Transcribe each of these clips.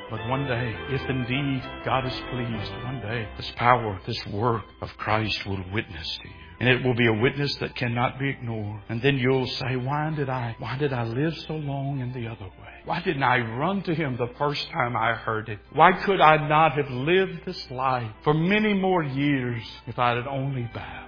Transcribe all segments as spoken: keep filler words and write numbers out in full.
But one day, if indeed God is pleased, one day this power, this work of Christ will witness to you. And it will be a witness that cannot be ignored. And then you'll say, why did I, why did I live so long in the other way? Why didn't I run to Him the first time I heard it? Why could I not have lived this life for many more years if I had only bowed?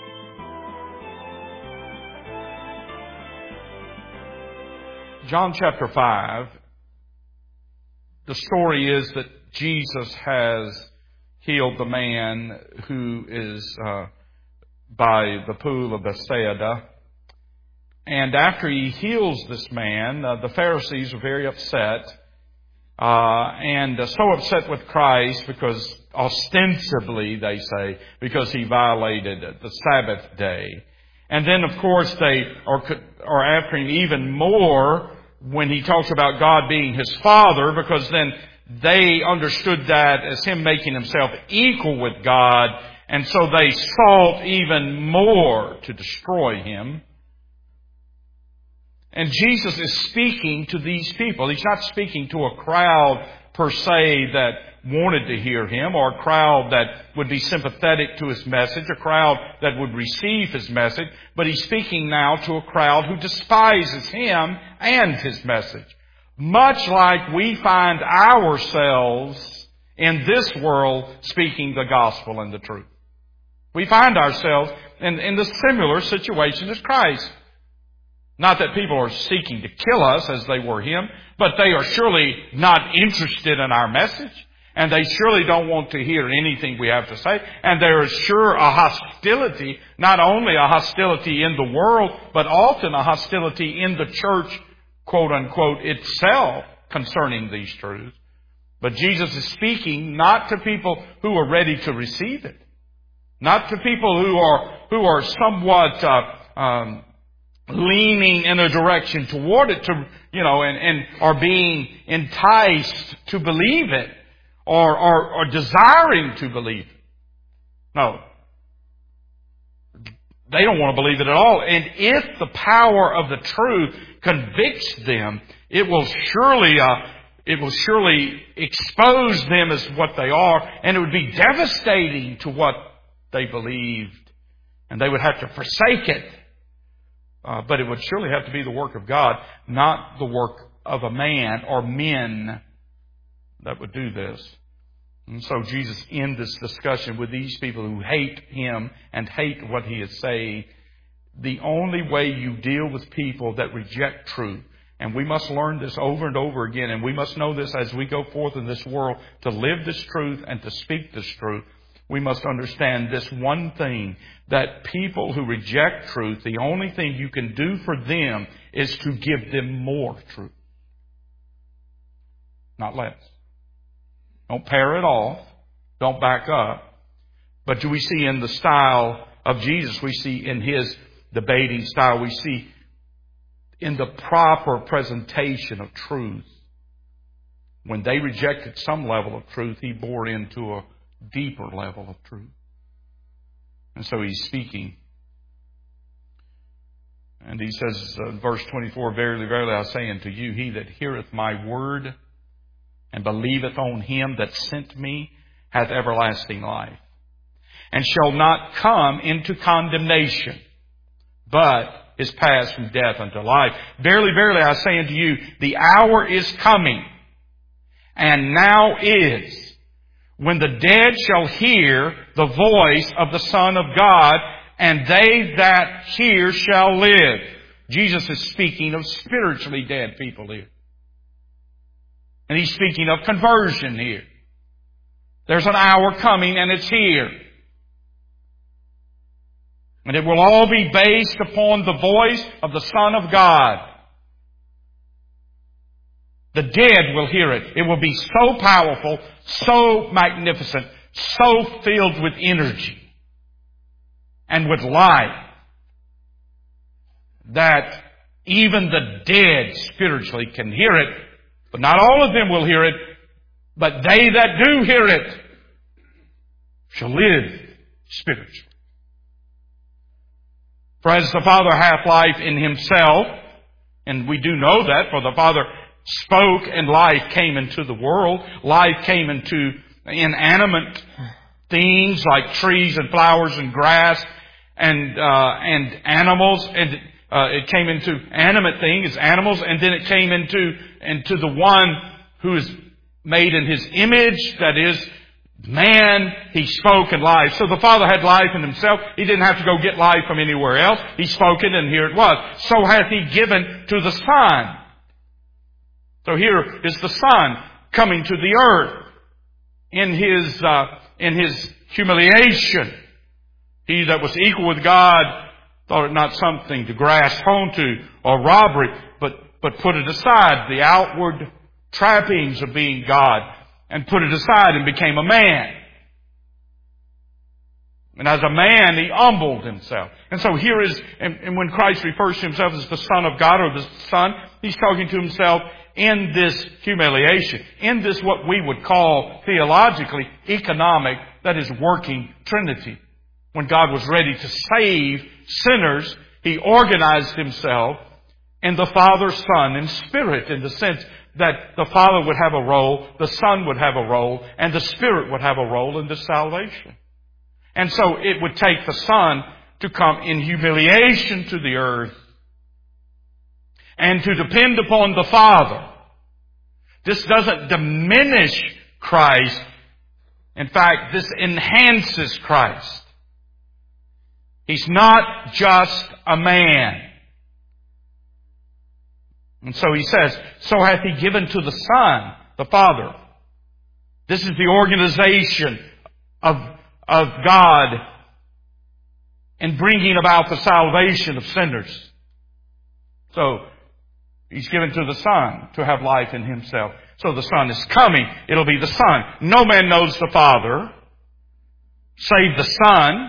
John chapter five, the story is that Jesus has healed the man who is uh, by the pool of Bethsaida. And after He heals this man, uh, the Pharisees are very upset. Uh, and uh, so upset with Christ because ostensibly, they say, because He violated the Sabbath day. And then, of course, they are, are after Him even more when He talks about God being His Father, because then they understood that as Him making Himself equal with God, and so they sought even more to destroy Him. And Jesus is speaking to these people. He's not speaking to a crowd per se that wanted to hear Him, or a crowd that would be sympathetic to His message, a crowd that would receive His message, but He's speaking now to a crowd who despises Him and His message. Much like we find ourselves in this world speaking the gospel and the truth. We find ourselves in, in the similar situation as Christ. Not that people are seeking to kill us as they were Him, but they are surely not interested in our message. And they surely don't want to hear anything we have to say. And there is sure a hostility, not only a hostility in the world, but often a hostility in the church, quote unquote, itself concerning these truths. But Jesus is speaking not to people who are ready to receive it. Not to people who are, who are somewhat, uh, um, leaning in a direction toward it, to, you know, and, and are being enticed to believe it. Or, or, or desiring to believe it. No. They don't want to believe it at all. And if the power of the truth convicts them, it will surely, uh, it will surely expose them as what they are, and it would be devastating to what they believed, and they would have to forsake it. Uh, but it would surely have to be the work of God, not the work of a man or men that would do this. And so Jesus ends this discussion with these people who hate Him and hate what He is saying. The only way you deal with people that reject truth, and we must learn this over and over again, and we must know this as we go forth in this world, to live this truth and to speak this truth, we must understand this one thing, that people who reject truth, the only thing you can do for them is to give them more truth. Not less. Don't pair it off. Don't back up. But do we see in the style of Jesus, we see in His debating style, we see in the proper presentation of truth. When they rejected some level of truth, He bore into a deeper level of truth. And so He's speaking. And He says, uh, verse twenty-four, Verily, verily, I say unto you, he that heareth my word and believeth on Him that sent me hath everlasting life, and shall not come into condemnation, but is passed from death unto life. Verily, verily, I say unto you, the hour is coming, and now is, when the dead shall hear the voice of the Son of God, and they that hear shall live. Jesus is speaking of spiritually dead people here. And He's speaking of conversion here. There's an hour coming, and it's here. And it will all be based upon the voice of the Son of God. The dead will hear it. It will be so powerful, so magnificent, so filled with energy and with life that even the dead spiritually can hear it. But not all of them will hear it. But they that do hear it shall live spiritually. For as the Father hath life in Himself, and we do know that, for the Father spoke and life came into the world. Life came into inanimate things like trees and flowers and grass and, uh, and animals. And, uh, it came into animate things, animals, and then it came into, into the one who is made in His image, that is, man. He spoke and life. So the Father had life in Himself. He didn't have to go get life from anywhere else. He spoke it and here it was. So hath He given to the Son. So here is the Son coming to the earth in His, uh, in His humiliation. He that was equal with God thought it not something to grasp onto or robbery, but, but put it aside, the outward trappings of being God, and put it aside and became a man. And as a man, He humbled Himself. And so here is, and, and when Christ refers to Himself as the Son of God or the Son, He's talking to Himself in this humiliation, in this what we would call theologically economic, that is, working Trinity. When God was ready to save sinners, He organized Himself in the Father, Son, and Spirit, in the sense that the Father would have a role, the Son would have a role, and the Spirit would have a role in this salvation. And so it would take the Son to come in humiliation to the earth and to depend upon the Father. This doesn't diminish Christ. In fact, this enhances Christ. He's not just a man. And so He says, so hath He given to the Son, the Father. This is the organization of, of God in bringing about the salvation of sinners. So, He's given to the Son to have life in Himself. So the Son is coming. It'll be the Son. No man knows the Father save the Son,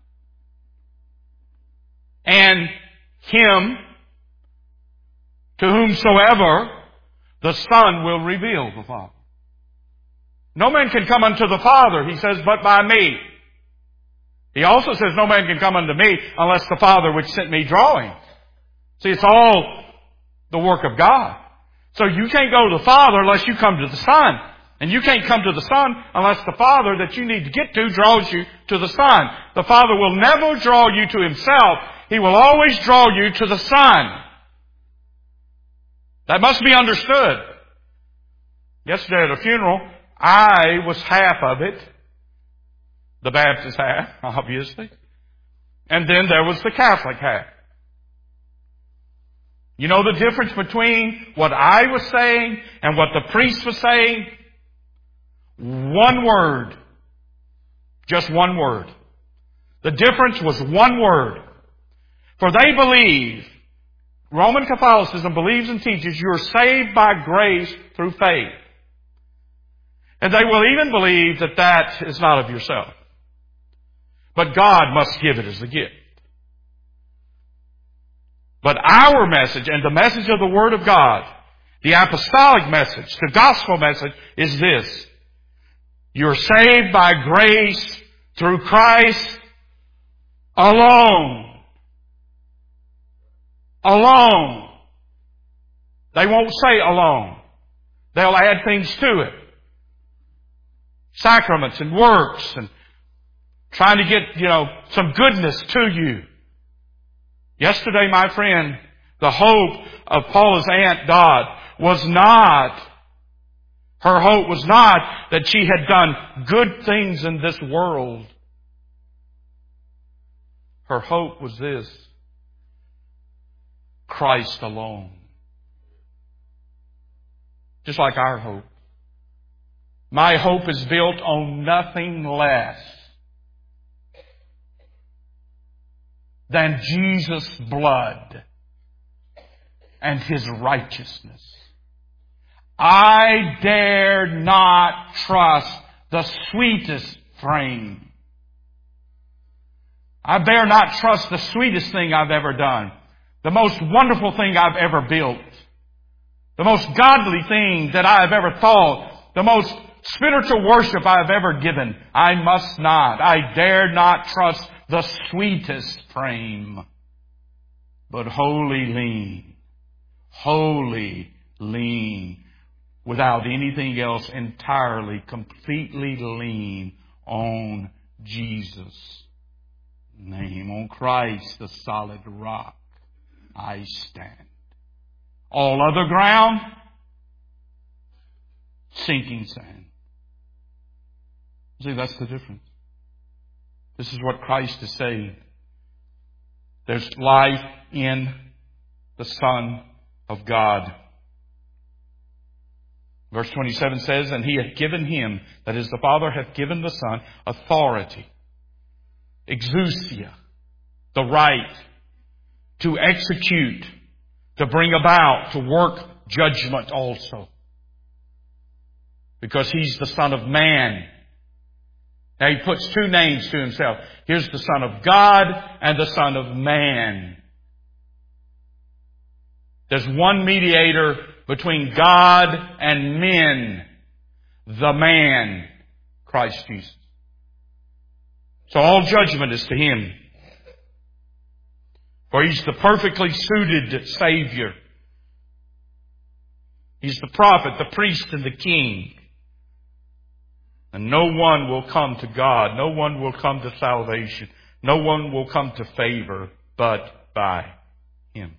and Him to whomsoever the Son will reveal the Father. No man can come unto the Father, He says, but by me. He also says, no man can come unto me unless the Father which sent me draw him. See, it's all the work of God. So you can't go to the Father unless you come to the Son. And you can't come to the Son unless the Father that you need to get to draws you to the Son. The Father will never draw you to Himself. He will always draw you to the Son. That must be understood. Yesterday at a funeral, I was half of it. The Baptist half, obviously. And then there was the Catholic half. You know the difference between what I was saying and what the priest was saying? One word. Just one word. The difference was one word. For they believe, Roman Catholicism believes and teaches you are saved by grace through faith. And they will even believe that that is not of yourself. But God must give it as a gift. But our message and the message of the Word of God, the apostolic message, the gospel message is this. You're saved by grace through Christ alone. Alone. They won't say alone. They'll add things to it. Sacraments and works and trying to get, you know, some goodness to you. Yesterday, my friend, the hope of Paula's Aunt Dot was not, her hope was not that she had done good things in this world. Her hope was this: Christ alone. Just like our hope. My hope is built on nothing less than Jesus' blood and His righteousness. I dare not trust the sweetest frame. I dare not trust the sweetest thing I've ever done. The most wonderful thing I've ever built. The most godly thing that I have ever thought. The most spiritual worship I have ever given. I must not. I dare not trust the sweetest frame, but wholly lean, wholly lean, without anything else, entirely, completely lean on Jesus' name, on Christ, the solid rock, I stand. All other ground, sinking sand. See, that's the difference. This is what Christ is saying. There's life in the Son of God. Verse twenty-seven says, and He hath given Him, that is, the Father hath given the Son, authority, exousia, the right to execute, to bring about, to work judgment also. Because He's the Son of Man. Now He puts two names to Himself. Here's the Son of God and the Son of Man. There's one mediator between God and men. The man, Christ Jesus. So all judgment is to Him. For He's the perfectly suited Savior. He's the prophet, the priest, and the king. And no one will come to God. No one will come to salvation. No one will come to favor but by Him.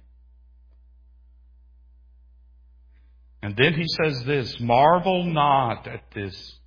And then He says this, marvel not at this.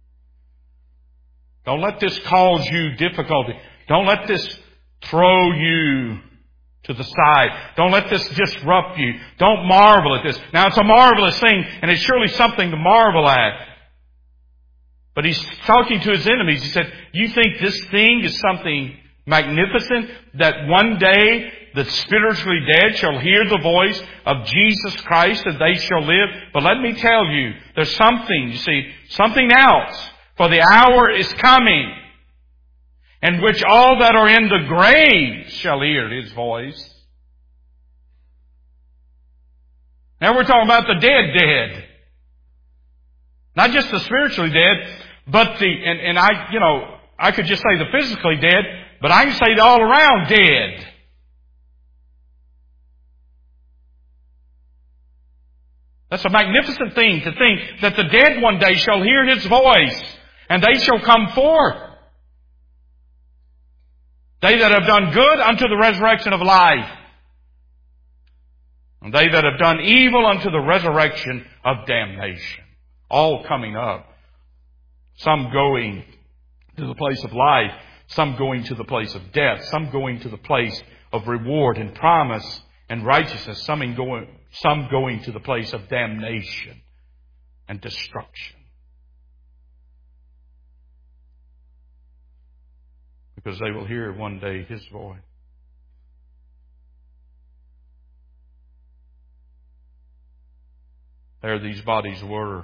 Don't let this cause you difficulty. Don't let this throw you to the side. Don't let this disrupt you. Don't marvel at this. Now, it's a marvelous thing, and it's surely something to marvel at. But He's talking to His enemies. He said, you think this thing is something magnificent, that one day the spiritually dead shall hear the voice of Jesus Christ and they shall live? But let me tell you, there's something, you see, something else. For the hour is coming in which all that are in the grave shall hear His voice. Now we're talking about the dead dead. Not just the spiritually dead, but the, and, and I, you know, I could just say the physically dead, but I can say the all around dead. That's a magnificent thing to think that the dead one day shall hear His voice and they shall come forth. They that have done good unto the resurrection of life. And they that have done evil unto the resurrection of damnation. All coming up. Some going to the place of life. Some going to the place of death. Some going to the place of reward and promise and righteousness. Some going, some going to the place of damnation and destruction. Because they will hear one day His voice. There these bodies were.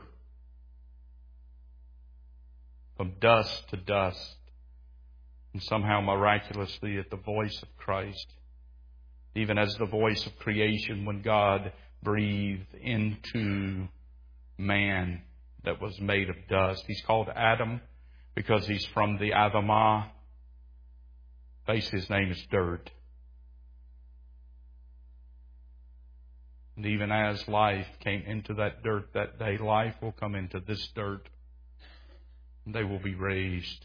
From dust to dust. And somehow miraculously at the voice of Christ. Even as the voice of creation when God breathed into man that was made of dust. He's called Adam because he's from the Adamah. Basically his name is dirt. And even as life came into that dirt that day, life will come into this dirt. And they will be raised.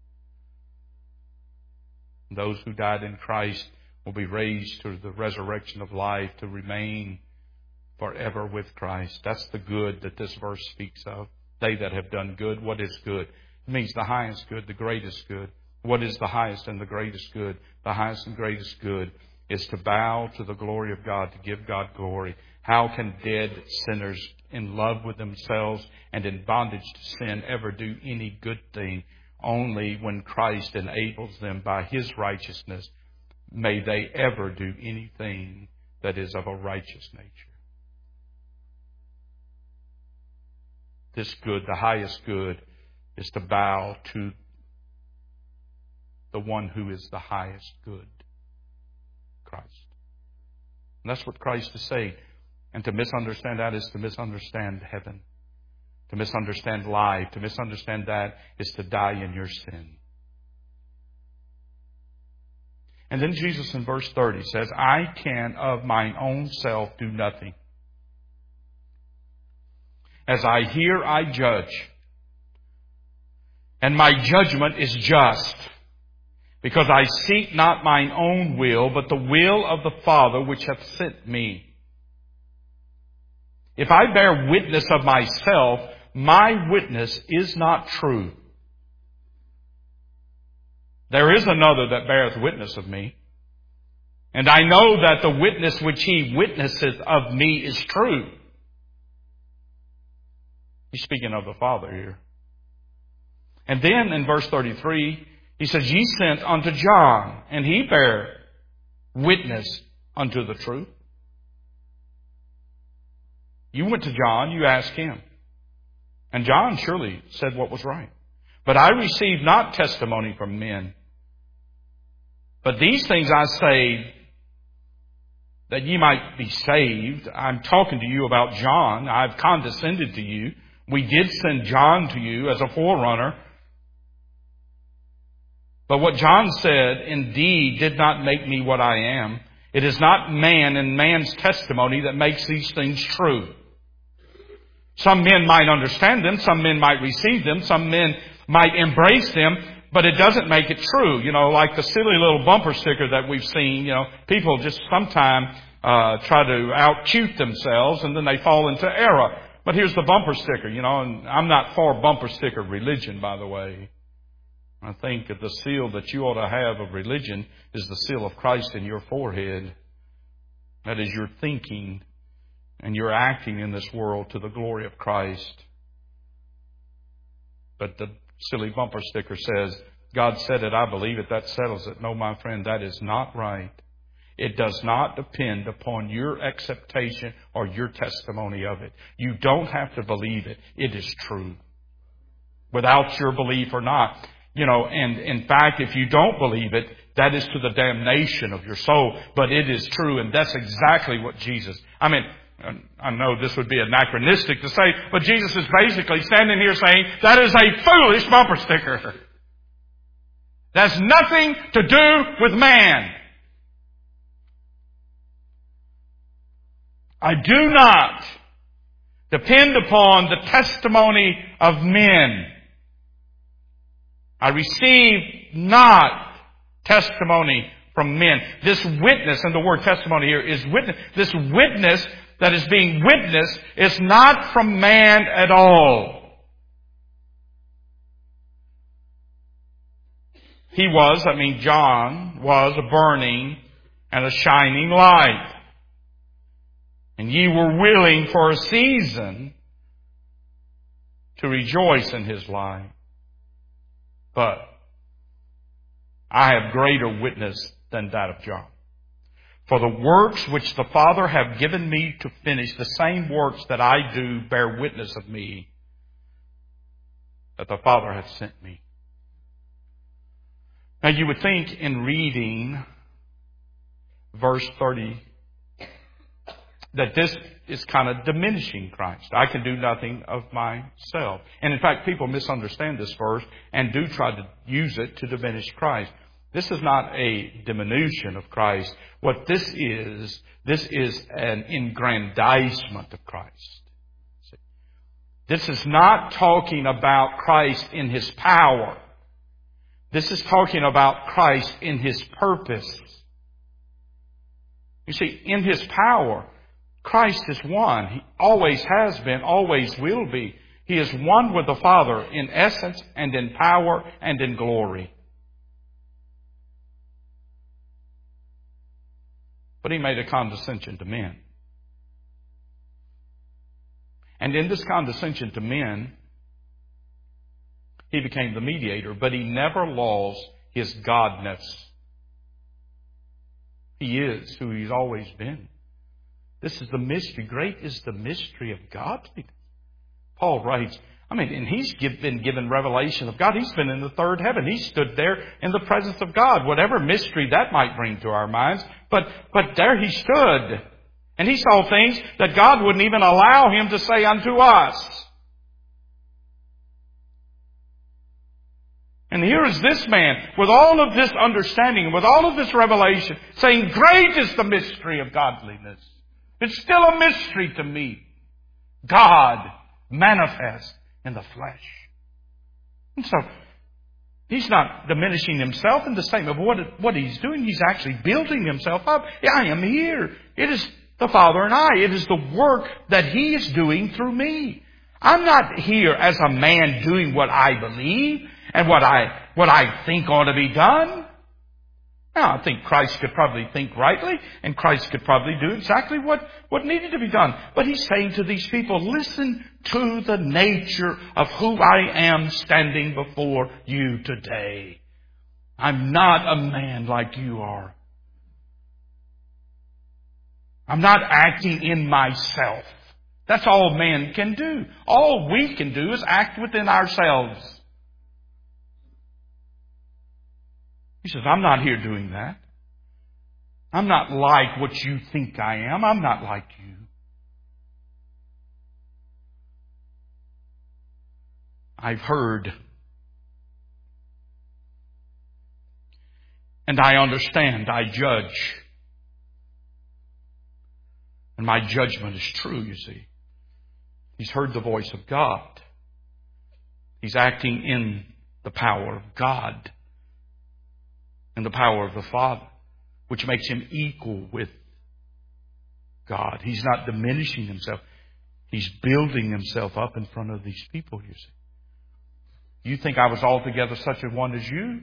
And those who died in Christ will be raised to the resurrection of life to remain forever with Christ. That's the good that this verse speaks of. They that have done good. What is good? It means the highest good, the greatest good. What is the highest and the greatest good? The highest and greatest good is to bow to the glory of God, to give God glory. How can dead sinners in love with themselves and in bondage to sin ever do any good thing? Only when Christ enables them by His righteousness may they ever do anything that is of a righteous nature. This good, the highest good, is to bow to the one who is the highest good, Christ. And that's what Christ is saying. And to misunderstand that is to misunderstand heaven. To misunderstand life. To misunderstand that is to die in your sin. And then Jesus in verse thirty says, I can of mine own self do nothing. As I hear, I judge. And my judgment is just, because I seek not mine own will, but the will of the Father which hath sent me. If I bear witness of myself, my witness is not true. There is another that beareth witness of me. And I know that the witness which he witnesseth of me is true. He's speaking of the Father here. And then in verse thirty-three, he says, Ye sent unto John, and he bare witness unto the truth. You went to John, you asked him. And John surely said what was right. But I received not testimony from men. But these things I say, that ye might be saved. I'm talking to you about John. I've condescended to you. We did send John to you as a forerunner. But what John said, indeed, did not make me what I am. It is not man and man's testimony that makes these things true. Some men might understand them. Some men might receive them. Some men might embrace them. But it doesn't make it true. You know, like the silly little bumper sticker that we've seen. You know, people just sometimes uh, try to out-cute themselves and then they fall into error. But here's the bumper sticker, you know, and I'm not for bumper sticker religion, by the way. I think that the seal that you ought to have of religion is the seal of Christ in your forehead. That is your thinking and your acting in this world to the glory of Christ. But the silly bumper sticker says, God said it, I believe it, that settles it. No, my friend, that is not right. It does not depend upon your acceptation or your testimony of it. You don't have to believe it. It is true. Without your belief or not. You know, and in fact, if you don't believe it, that is to the damnation of your soul. But it is true, and that's exactly what Jesus... I mean, I know this would be anachronistic to say, but Jesus is basically standing here saying, that is a foolish bumper sticker. That's nothing to do with man. I do not depend upon the testimony of men. I receive not testimony from men. This witness, and the word testimony here is witness, this witness that is being witnessed is not from man at all. He was, I mean John, was a burning and a shining light. And ye were willing for a season to rejoice in his light. But I have greater witness than that of John. For the works which the Father hath given me to finish, the same works that I do bear witness of me, that the Father hath sent me. Now you would think in reading verse thirty that this is kind of diminishing Christ. I can do nothing of myself. And in fact, people misunderstand this verse and do try to use it to diminish Christ. This is not a diminution of Christ. What this is, this is an aggrandizement of Christ. This is not talking about Christ in His power. This is talking about Christ in His purpose. You see, in His power, Christ is one. He always has been, always will be. He is one with the Father in essence and in power and in glory. But He made a condescension to men. And in this condescension to men, He became the mediator, but He never lost His godness. He is who He's always been. This is the mystery. Great is the mystery of godliness. Paul writes, I mean, and he's been given revelation of God. He's been in the third heaven. He stood there in the presence of God, whatever mystery that might bring to our minds. But, but there He stood. And He saw things that God wouldn't even allow Him to say unto us. And here is this man, with all of this understanding, with all of this revelation, saying, great is the mystery of godliness. It's still a mystery to me. God manifest in the flesh. And so, He's not diminishing Himself in the statement of what, what He's doing. He's actually building Himself up. I am here. It is the Father and I. It is the work that He is doing through me. I'm not here as a man doing what I believe and what I, what I think ought to be done. Now, I think Christ could probably think rightly, and Christ could probably do exactly what, what needed to be done. But He's saying to these people, listen to the nature of who I am standing before you today. I'm not a man like you are. I'm not acting in myself. That's all man can do. All we can do is act within ourselves. He says, I'm not here doing that. I'm not like what you think I am. I'm not like you. I've heard and I understand. I judge. And my judgment is true, you see. He's heard the voice of God. He's acting in the power of God and the power of the Father, which makes Him equal with God. He's not diminishing Himself. He's building Himself up in front of these people, you see. You think I was altogether such a one as you?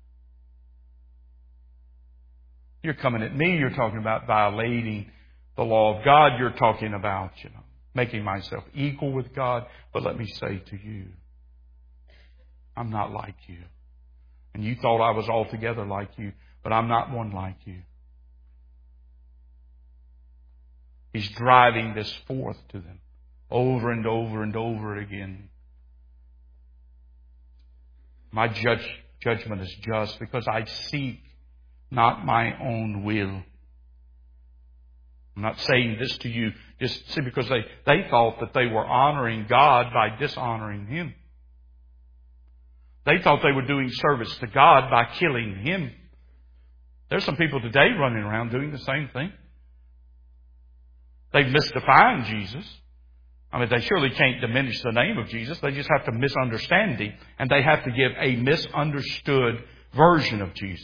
You're coming at me. You're talking about violating the law of God. You're talking about, you know, making myself equal with God. But let me say to you, I'm not like you. And you thought I was altogether like you, but I'm not one like you. He's driving this forth to them over and over and over again. My judge, judgment is just because I seek not my own will. I'm not saying this to you just see because they, they thought that they were honoring God by dishonoring Him. They thought they were doing service to God by killing Him. There's some people today running around doing the same thing. They've misdefined Jesus. I mean, they surely can't diminish the name of Jesus. They just have to misunderstand Him. And they have to give a misunderstood version of Jesus.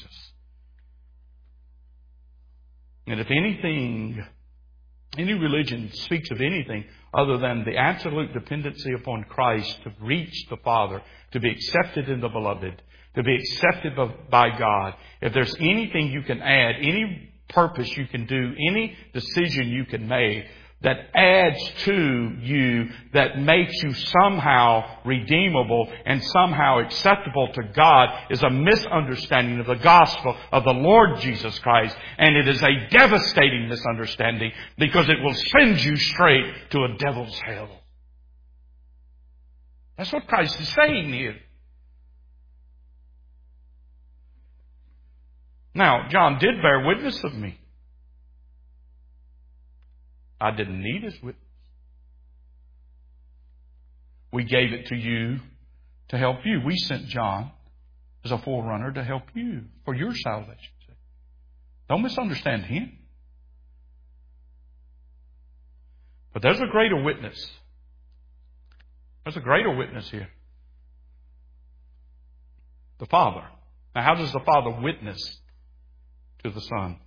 And if anything, any religion speaks of anything other than the absolute dependency upon Christ to reach the Father, to be accepted in the Beloved, to be accepted by God, if there's anything you can add, any purpose you can do, any decision you can make that adds to you, that makes you somehow redeemable and somehow acceptable to God, is a misunderstanding of the gospel of the Lord Jesus Christ. And it is a devastating misunderstanding because it will send you straight to a devil's hell. That's what Christ is saying here. Now, John did bear witness of me. I didn't need his witness. We gave it to you to help you. We sent John as a forerunner to help you for your salvation. Don't misunderstand him. But there's a greater witness. There's a greater witness here. The Father. Now, how does the Father witness to the Son?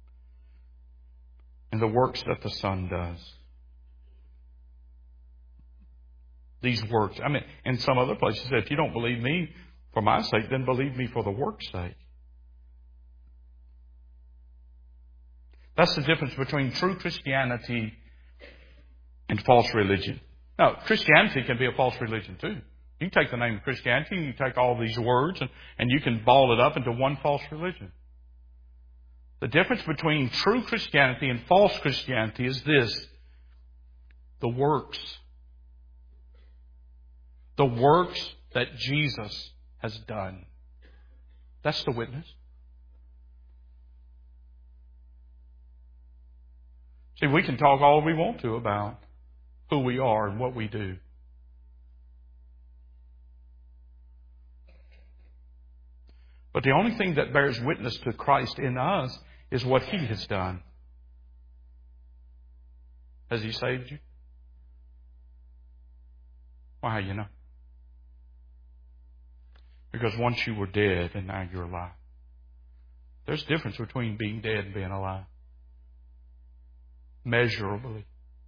And the works that the Son does. These works. I mean, in some other places, if you don't believe me for my sake, then believe me for the work's sake. That's the difference between true Christianity and false religion. Now, Christianity can be a false religion too. You take the name of Christianity and you take all these words and, and you can ball it up into one false religion. The difference between true Christianity and false Christianity is this. The works. The works that Jesus has done. That's the witness. See, we can talk all we want to about who we are and what we do. But the only thing that bears witness to Christ in us is what He has done. Has He saved you? Why, you know? Because once you were dead and now you're alive. There's a difference between being dead and being alive. Measurably.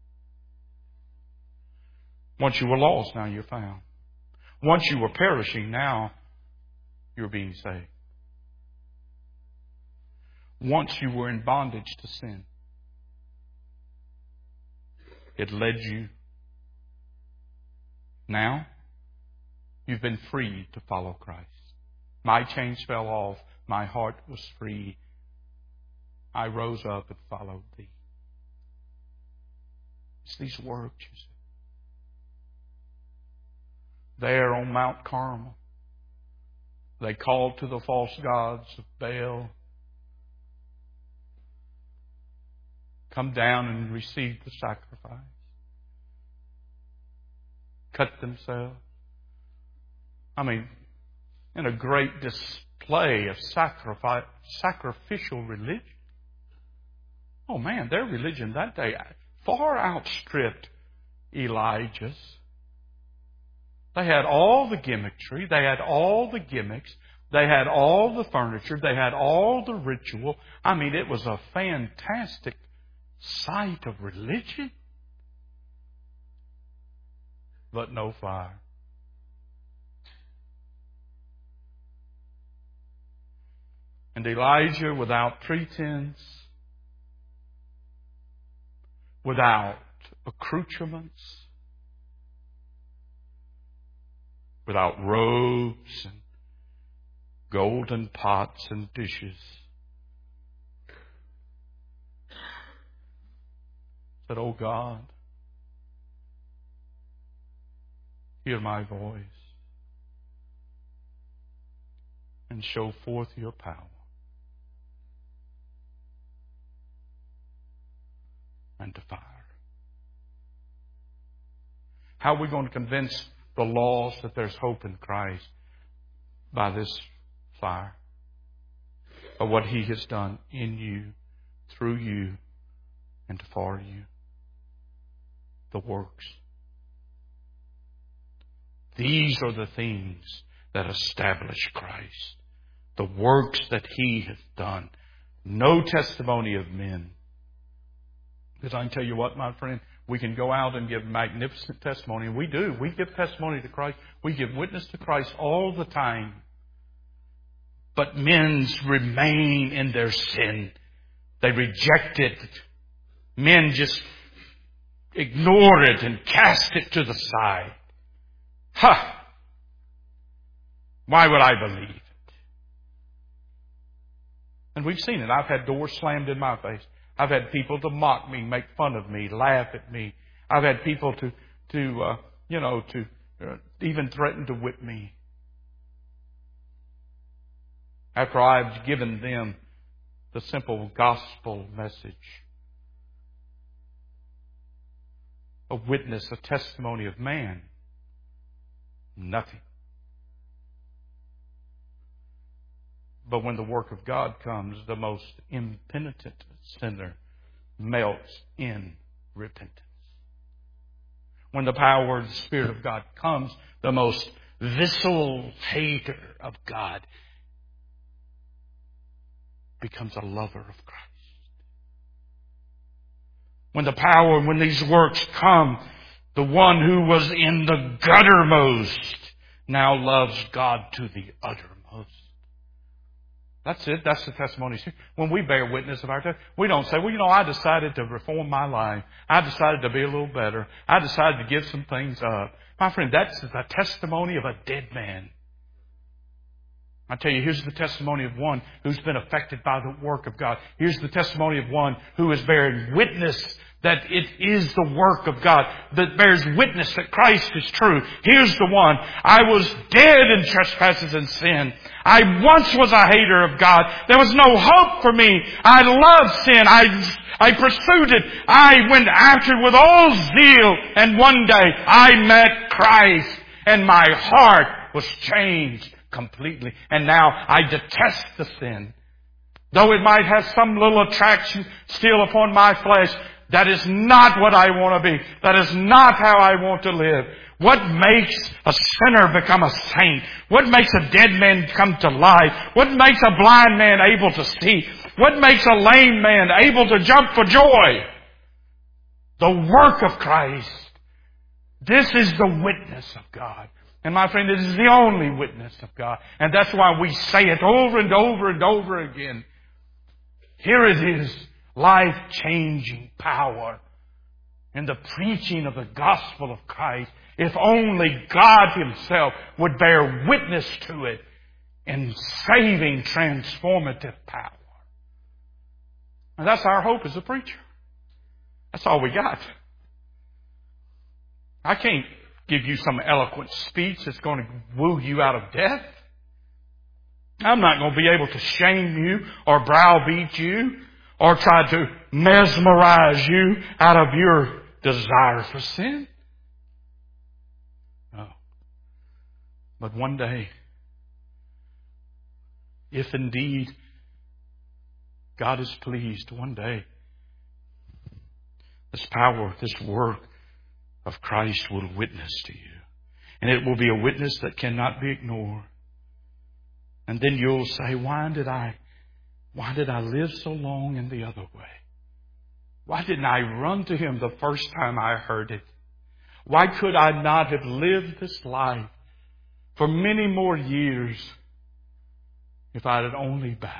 Once you were lost, now you're found. Once you were perishing, now you're being saved. Once you were in bondage to sin. It led you. Now, you've been freed to follow Christ. My chains fell off. My heart was free. I rose up and followed Thee. It's these words, you see. There on Mount Carmel, they called to the false gods of Baal. Come down and receive the sacrifice. Cut themselves. I mean, in a great display of sacrifice, sacrificial religion. Oh man, their religion that day far outstripped Elijah's. They had all the gimmickry. They had all the gimmicks. They had all the furniture. They had all the ritual. I mean, it was a fantastic sight of religion. But no fire. And Elijah, without pretense, without accoutrements, without robes and golden pots and dishes, said, "Oh God, hear my voice and show forth your power. And to fire." How are we going to convince the lost that there's hope in Christ? By this fire. By what He has done in you, through you, and for you. The works. These are the things that establish Christ. The works that He has done. No testimony of men. Because I can tell you what, my friend, we can go out and give magnificent testimony. And we do. We give testimony to Christ. We give witness to Christ all the time. But men remain in their sin. They reject it. Men just ignore it and cast it to the side. Ha! Why would I believe it? And we've seen it. I've had doors slammed in my face. I've had people to mock me, make fun of me, laugh at me. I've had people to, to uh, you know, to uh, even threaten to whip me. After I've given them the simple gospel message. A witness, a testimony of man. Nothing. But when the work of God comes, the most impenitent sinner melts in repentance. When the power of the Spirit of God comes, the most visceral hater of God becomes a lover of Christ. When the power, when these works come, the one who was in the guttermost now loves God to the uttermost. That's it. That's the testimony. When we bear witness of our testimony, we don't say, well, you know, I decided to reform my life. I decided to be a little better. I decided to give some things up. My friend, that's the testimony of a dead man. I tell you, here's the testimony of one who's been affected by the work of God. Here's the testimony of one who is bearing witness that it is the work of God, that bears witness that Christ is true. Here's the one. I was dead in trespasses and sin. I once was a hater of God. There was no hope for me. I loved sin. I, I pursued it. I went after it with all zeal. And one day I met Christ and my heart was changed completely. And now I detest the sin. Though it might have some little attraction still upon my flesh, That is not what I want to be. That is not how I want to live. What makes a sinner become a saint? What makes a dead man come to life? What makes a blind man able to see? What makes a lame man able to jump for joy? The work of Christ. This is the witness of God. And my friend, it is the only witness of God. And that's why we say it over and over and over again. Here it is, life-changing power in the preaching of the gospel of Christ. If only God Himself would bear witness to it in saving, transformative power. And that's our hope as a preacher. That's all we got. I can't give you some eloquent speech that's going to woo you out of death. I'm not going to be able to shame you or browbeat you or try to mesmerize you out of your desire for sin. No. But one day, if indeed God is pleased, one day, this power, this work of Christ will witness to you. And it will be a witness that cannot be ignored. And then you'll say, why did I, why did I live so long in the other way? Why didn't I run to Him the first time I heard it? Why could I not have lived this life for many more years if I had only bowed?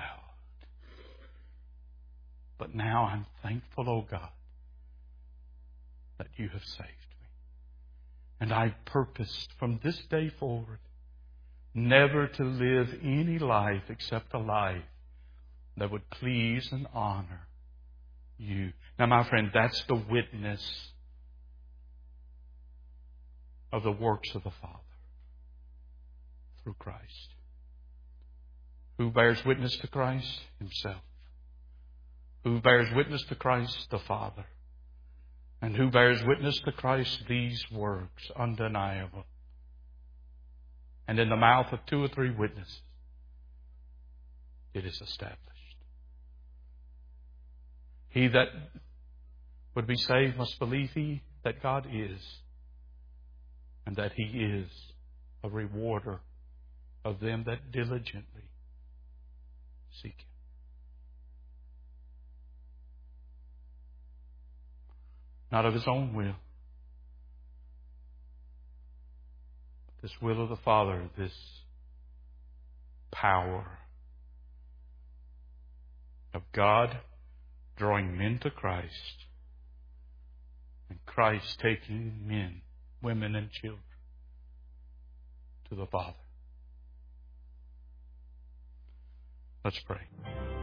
But now I'm thankful, oh God, that You have saved me. And I purposed from this day forward never to live any life except a life that would please and honor You. Now, my friend, that's the witness of the works of the Father through Christ. Who bears witness to Christ? Himself. Who bears witness to Christ? The Father. And who bears witness to Christ? These works, undeniable. And in the mouth of two or three witnesses, it is established. He that would be saved must believe He that God is, and that He is a rewarder of them that diligently seek Him. Not of His own will. This will of the Father, this power of God drawing men to Christ, and Christ taking men, women, and children to the Father. Let's pray.